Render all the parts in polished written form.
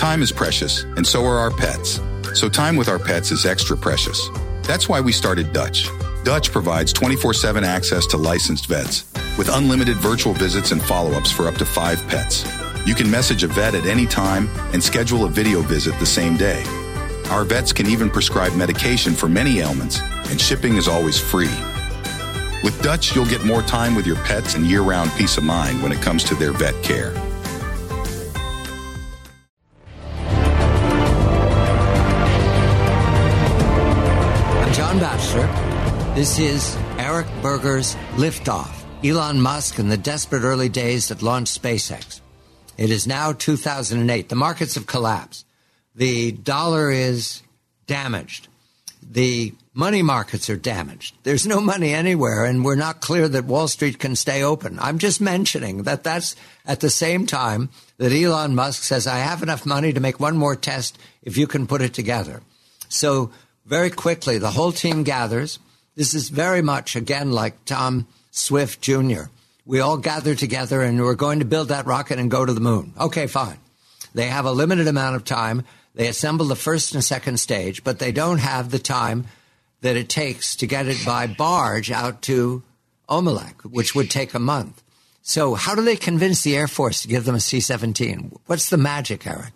Time is precious, and so are our pets. So time with our pets is extra precious. That's why we started Dutch. Dutch provides 24/7 access to licensed vets with unlimited virtual visits and follow-ups for up to 5 pets. You can message a vet at any time and schedule a video visit the same day. Our vets can even prescribe medication for many ailments, and shipping is always free. With Dutch, you'll get more time with your pets and year-round peace of mind when it comes to their vet care. I'm John Batchelor. This is Eric Berger's Liftoff, Elon Musk and the desperate early days that launched SpaceX. It is now 2008. The markets have collapsed. The dollar is damaged. The money markets are damaged. There's no money anywhere, and we're not clear that Wall Street can stay open. I'm just mentioning that that's at the same time that Elon Musk says, I have enough money to make one more test if you can put it together. So very quickly, the whole team gathers. This is very much, again, like Tom Swift Jr. We all gather together and we're going to build that rocket and go to the moon. Okay, fine. They have a limited amount of time. They assemble the first and second stage, but they don't have the time that it takes to get it by barge out to Omelek, which would take a month. So how do they convince the Air Force to give them a C-17? What's the magic, Eric?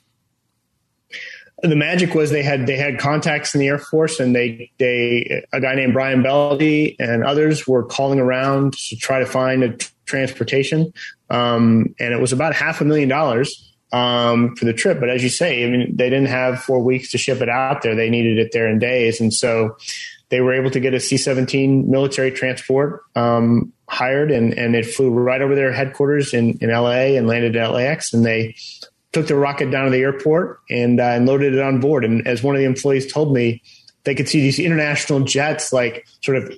The magic was they had contacts in the Air Force, and a guy named Brian Beldy and others were calling around to try to find a transportation. And it was about $500,000 for the trip. But as you say, I mean, they didn't have 4 weeks to ship it out there. They needed it there in days. And so they were able to get a C-17 military transport hired, and it flew right over their headquarters in LA and landed at LAX. And they took the rocket down to the airport and loaded it on board. And as one of the employees told me, they could see these international jets, like sort of,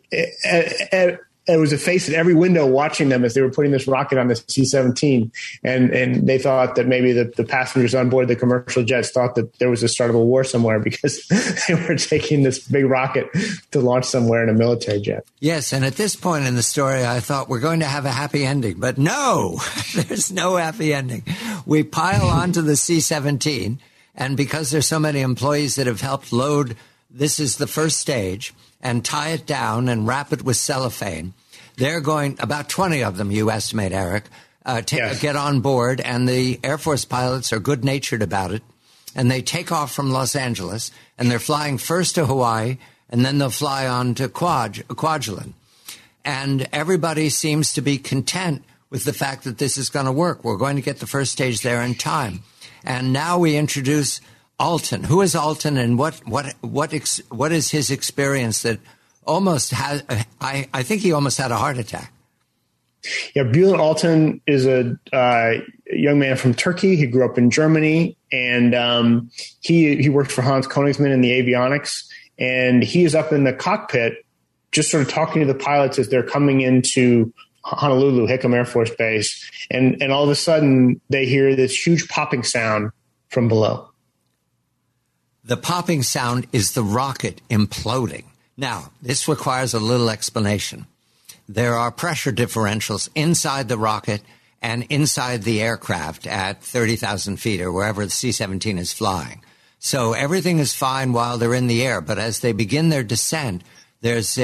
it was a face at every window watching them as they were putting this rocket on the C-17. And they thought that maybe the passengers on board the commercial jets thought that there was the start of a war somewhere because they were taking this big rocket to launch somewhere in a military jet. Yes, and at this point in the story, I thought we're going to have a happy ending. But no, there's no happy ending. We pile onto the C-17, and because there's so many employees that have helped load, this is the first stage, and tie it down and wrap it with cellophane. They're going, about 20 of them, you estimate, Eric, get on board, and the Air Force pilots are good-natured about it, and they take off from Los Angeles, and they're flying first to Hawaii, and then they'll fly on to Kwajalein. And everybody seems to be content with the fact that this is going to work. We're going to get the first stage there in time. And now we introduce Alton. Who is Alton, and what is his experience that almost has? I think he almost had a heart attack. Yeah, Bülent Altan is a young man from Turkey. He grew up in Germany, and he worked for Hans Koenigsmann in the avionics. And he is up in the cockpit, just sort of talking to the pilots as they're coming into Honolulu, Hickam Air Force Base, and all of a sudden they hear this huge popping sound from below. The popping sound is the rocket imploding. Now, this requires a little explanation. There are pressure differentials inside the rocket and inside the aircraft at 30,000 feet or wherever the C-17 is flying. So everything is fine while they're in the air, but as they begin their descent, there's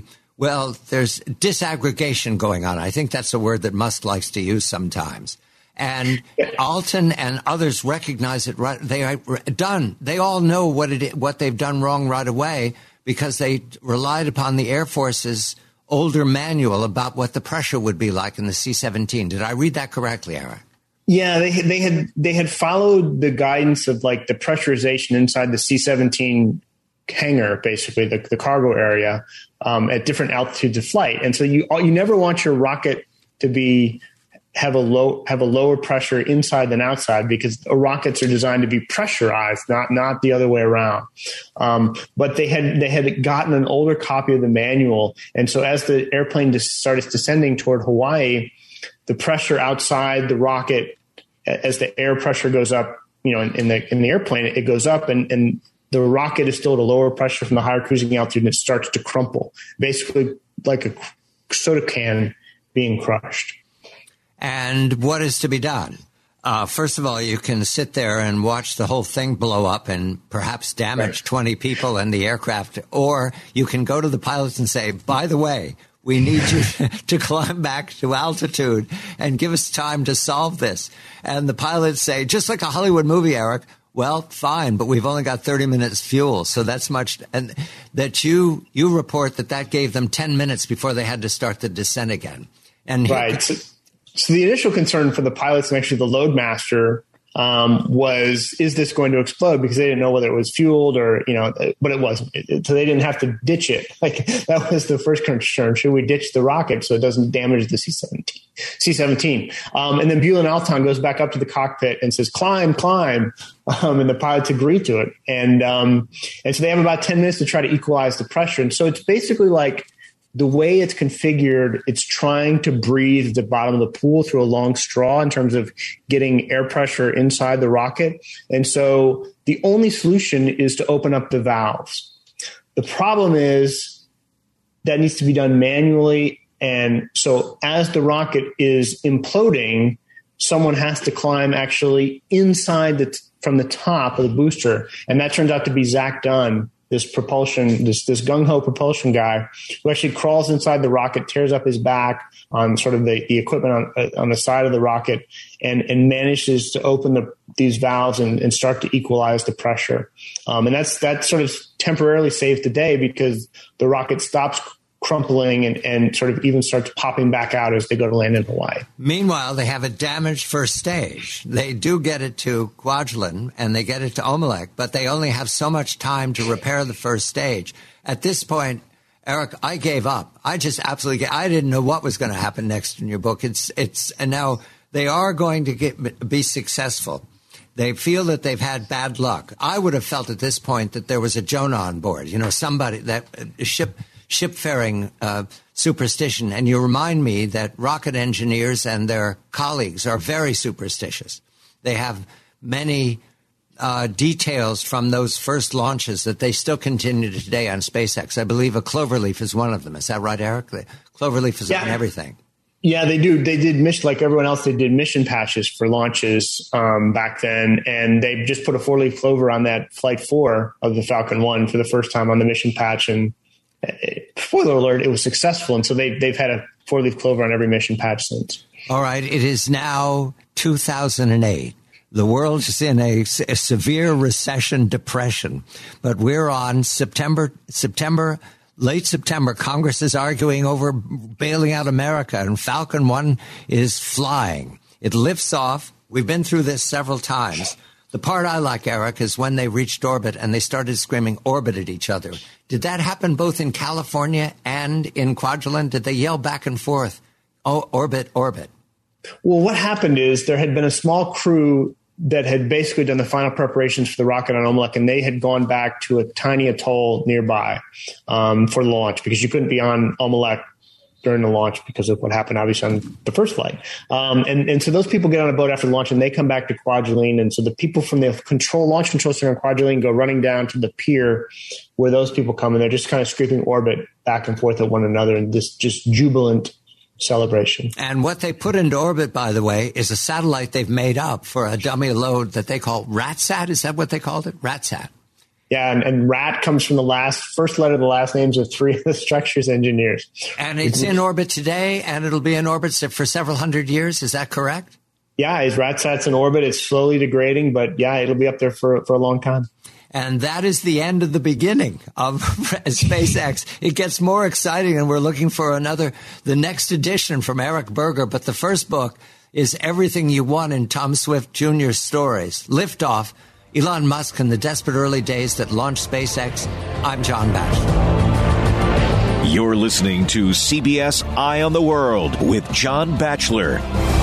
disaggregation going on. I think that's a word that Musk likes to use sometimes. And Alton and others recognize it right. They are done. They all know what they've done wrong right away because they relied upon the Air Force's older manual about what the pressure would be like in the C-17. Did I read that correctly, Eric? Yeah, they had followed the guidance of like the pressurization inside the C-17 hangar, basically the cargo area, at different altitudes of flight. And so you never want your rocket to have a lower pressure inside than outside, because rockets are designed to be pressurized, not the other way around. But they had gotten an older copy of the manual, and so as the airplane started descending toward Hawaii, the pressure outside the rocket, as the air pressure goes up, in the airplane, it goes up, and the rocket is still at a lower pressure from the higher cruising altitude, and it starts to crumple, basically like a soda can being crushed. And what is to be done? First of all, you can sit there and watch the whole thing blow up and perhaps damage 20 people in the aircraft. Or you can go to the pilots and say, by the way, we need you to climb back to altitude and give us time to solve this. And the pilots say, just like a Hollywood movie, Eric, well, fine, but we've only got 30 minutes fuel. So that's much. And that you report that gave them 10 minutes before they had to start the descent again. And right. So the initial concern for the pilots and actually the loadmaster was, is this going to explode? Because they didn't know whether it was fueled or, but it wasn't. So they didn't have to ditch it. Like that was the first concern. Should we ditch the rocket so it doesn't damage the C-17? And then Bulin-Altan goes back up to the cockpit and says, climb. And the pilots agree to it. And so they have about 10 minutes to try to equalize the pressure. And so it's basically like, the way it's configured, it's trying to breathe at the bottom of the pool through a long straw in terms of getting air pressure inside the rocket. And so the only solution is to open up the valves. The problem is that needs to be done manually. And so as the rocket is imploding, someone has to climb actually inside from the top of the booster. And that turns out to be Zach Dunn, this gung-ho propulsion guy who actually crawls inside the rocket, tears up his back on sort of the equipment on the side of the rocket and manages to open these valves and start to equalize the pressure. And that sort of temporarily saved the day because the rocket stops crumpling and sort of even starts popping back out as they go to land in Hawaii. Meanwhile, they have a damaged first stage. They do get it to Kwajalein and they get it to Omelek, but they only have so much time to repair the first stage. At this point, Eric, I gave up. I just absolutely I didn't know what was going to happen next in your book. And now they are going to be successful. They feel that they've had bad luck. I would have felt at this point that there was a Jonah on board, somebody that shipfaring superstition. And you remind me that rocket engineers and their colleagues are very superstitious. They have many details from those first launches that they still continue today on SpaceX. I believe a cloverleaf is one of them. Is that right, Eric? The cloverleaf is on everything. Yeah, they do. They did mission, like everyone else, they did mission patches for launches back then. And they just put a 4-leaf clover on that Flight 4 of the Falcon 1 for the first time on the mission patch. And spoiler alert, it was successful. And so they've had a 4-leaf clover on every mission patch since. All right. It is now 2008. The world is in a severe recession, depression. But we're on late September. Congress is arguing over bailing out America, and Falcon 1 is flying. It lifts off. We've been through this several times. The part I like, Eric, is when they reached orbit and they started screaming orbit at each other. Did that happen both in California and in Kwajalein? Did they yell back and forth, oh, orbit, orbit? Well, what happened is there had been a small crew that had basically done the final preparations for the rocket on Omelek, and they had gone back to a tiny atoll nearby for launch because you couldn't be on Omelek during the launch because of what happened, obviously, on the first flight. And so those people get on a boat after launch and they come back to Kwajalein. And so the people from the launch control center in Kwajalein go running down to the pier where those people come, and they're just kind of scraping orbit back and forth at one another in this just jubilant celebration. And what they put into orbit, by the way, is a satellite they've made up for a dummy load that they call RATSAT. Is that what they called it? RATSAT. Yeah, and RAT comes from the first letter of the last names of 3 of the structure's engineers. And it's in orbit today, and it'll be in orbit for several hundred years. Is that correct? Yeah, RATSAT's in orbit. It's slowly degrading, but yeah, it'll be up there for a long time. And that is the end of the beginning of SpaceX. It gets more exciting, and we're looking for the next edition from Eric Berger. But the first book is Everything You Want in Tom Swift Jr.'s Stories. Liftoff, Elon Musk and the Desperate Early Days That Launched SpaceX. I'm John Batchelor. You're listening to CBS Eye on the World with John Batchelor.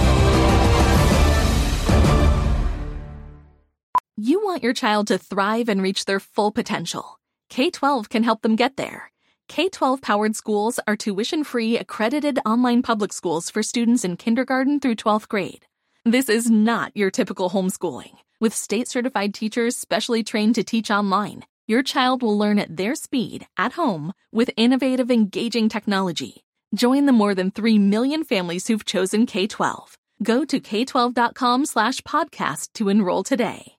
You want your child to thrive and reach their full potential. K-12 can help them get there. K-12-powered schools are tuition-free, accredited online public schools for students in kindergarten through 12th grade. This is not your typical homeschooling. With state-certified teachers specially trained to teach online, your child will learn at their speed, at home, with innovative, engaging technology. Join the more than 3 million families who've chosen K-12. Go to k12.com/podcast to enroll today.